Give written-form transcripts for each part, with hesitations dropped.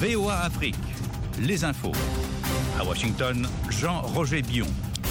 VOA Afrique, les infos. À Washington, Jean-Roger Bion.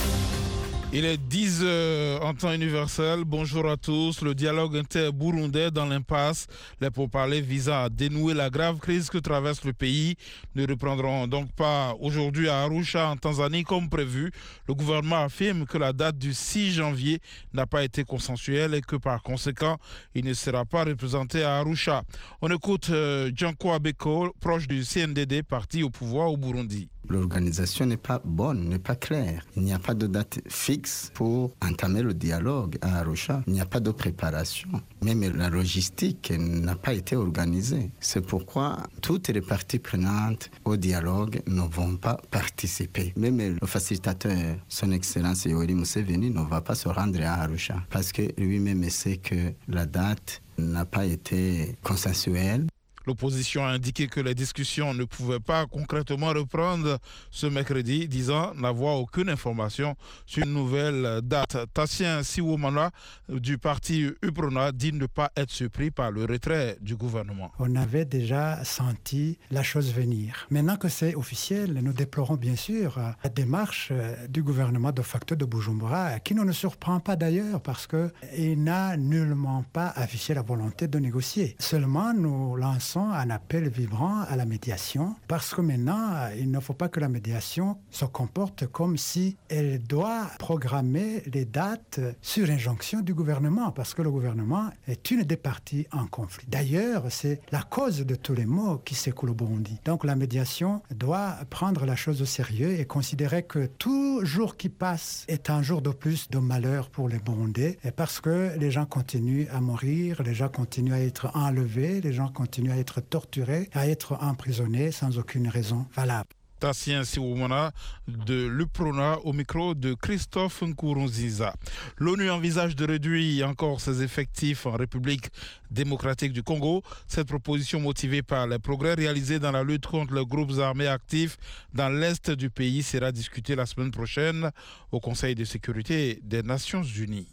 Il est 10h en temps universel. Bonjour à tous. Le dialogue inter-burundais dans l'impasse. Les pourparlers visant à dénouer la grave crise que traverse le pays ne reprendront donc pas aujourd'hui à Arusha, en Tanzanie, comme prévu. Le gouvernement affirme que la date du 6 janvier n'a pas été consensuelle et que par conséquent, il ne sera pas représenté à Arusha. On écoute Janko Abeko, proche du CNDD, parti au pouvoir au Burundi. L'organisation n'est pas bonne, n'est pas claire. Il n'y a pas de date fixe pour entamer le dialogue à Arusha. Il n'y a pas de préparation. Même la logistique n'a pas été organisée. C'est pourquoi toutes les parties prenantes au dialogue ne vont pas participer. Même le facilitateur, son Excellence Yoweri Museveni, ne va pas se rendre à Arusha parce que lui-même sait que la date n'a pas été consensuelle. L'opposition a indiqué que les discussions ne pouvaient pas concrètement reprendre ce mercredi, disant n'avoir aucune information sur une nouvelle date. Tassien Siwomana du parti UPRONA dit ne pas être surpris par le retrait du gouvernement. On avait déjà senti la chose venir. Maintenant que c'est officiel, nous déplorons bien sûr la démarche du gouvernement de facto de Bujumbura, qui ne nous surprend pas d'ailleurs parce qu'il n'a nullement pas affiché la volonté de négocier. Seulement, nous lançons un appel vibrant à la médiation parce que maintenant, il ne faut pas que la médiation se comporte comme si elle doit programmer les dates sur injonction du gouvernement parce que le gouvernement est une des parties en conflit. D'ailleurs, c'est la cause de tous les maux qui secouent le Burundi. Donc la médiation doit prendre la chose au sérieux et considérer que tout jour qui passe est un jour de plus de malheur pour les Burundais parce que les gens continuent à mourir, les gens continuent à être enlevés, les gens continuent à être torturés, à être emprisonnés sans aucune raison valable. Tassien Siwomana de l'UPRONA au micro de Christophe Nkurunziza. L'ONU envisage de réduire encore ses effectifs en République démocratique du Congo. Cette proposition motivée par les progrès réalisés dans la lutte contre les groupes armés actifs dans l'est du pays sera discutée la semaine prochaine au Conseil de sécurité des Nations Unies.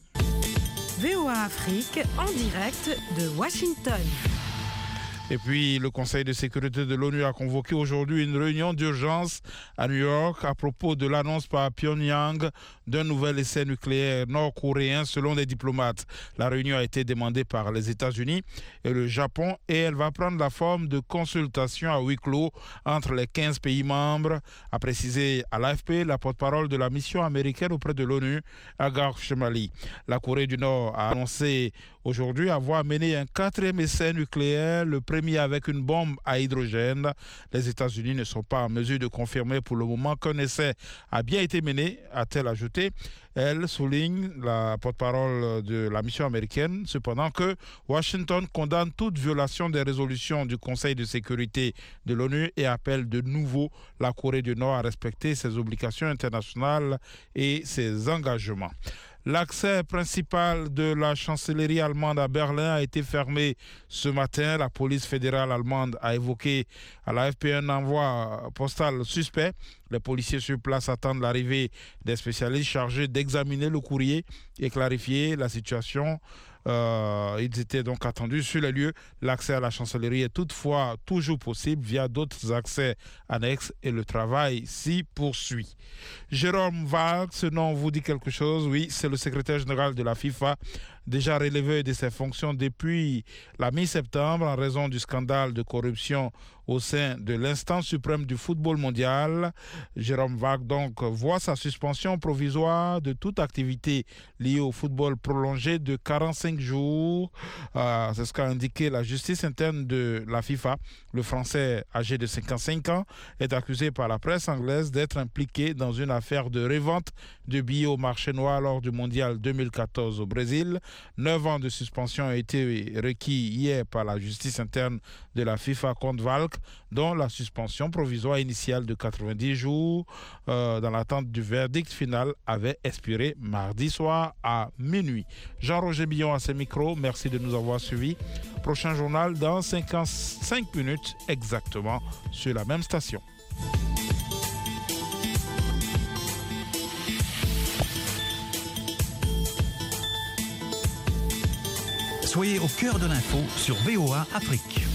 VOA Afrique en direct de Washington. Et puis, le Conseil de sécurité de l'ONU a convoqué aujourd'hui une réunion d'urgence à New York à propos de l'annonce par Pyongyang d'un nouvel essai nucléaire nord-coréen selon les diplomates. La réunion a été demandée par les États-Unis et le Japon et elle va prendre la forme de consultation à huis clos entre les 15 pays membres, a précisé à l'AFP la porte-parole de la mission américaine auprès de l'ONU, Agar Chemali. La Corée du Nord a annoncé aujourd'hui avoir mené un 4e essai nucléaire, le premier avec une bombe à hydrogène. Les États-Unis ne sont pas en mesure de confirmer pour le moment qu'un essai a bien été mené, a-t-elle ajouté. Elle souligne, la porte-parole de la mission américaine, cependant que Washington condamne toute violation des résolutions du Conseil de sécurité de l'ONU et appelle de nouveau la Corée du Nord à respecter ses obligations internationales et ses engagements. L'accès principal de la chancellerie allemande à Berlin a été fermé ce matin. La police fédérale allemande a évoqué à l'AFP un envoi postal suspect. Les policiers sur place attendent l'arrivée des spécialistes chargés d'examiner le courrier et clarifier la situation. Ils étaient donc attendus sur les lieux. L'accès à la chancellerie est toutefois toujours possible via d'autres accès annexes et le travail s'y poursuit. Jérôme Valk, ce nom vous dit quelque chose? Oui, c'est le secrétaire général de la FIFA, déjà relevé de ses fonctions depuis la mi-septembre en raison du scandale de corruption au sein de l'instance suprême du football mondial. Jérôme Valk donc voit sa suspension provisoire de toute activité liée au football prolongée de 45 jours. C'est ce qu'a indiqué la justice interne de la FIFA. Le Français âgé de 55 ans est accusé par la presse anglaise d'être impliqué dans une affaire de revente de billets au marché noir lors du mondial 2014 au Brésil. 9 ans de suspension ont été requis hier par la justice interne de la FIFA contre Valk, dont la suspension provisoire initiale de 90 jours dans l'attente du verdict final avait expiré mardi soir à minuit. Jean-Roger Billon à ce micro, merci de nous avoir suivis. Prochain journal dans 55 minutes exactement sur la même station. Soyez au cœur de l'info sur VOA Afrique.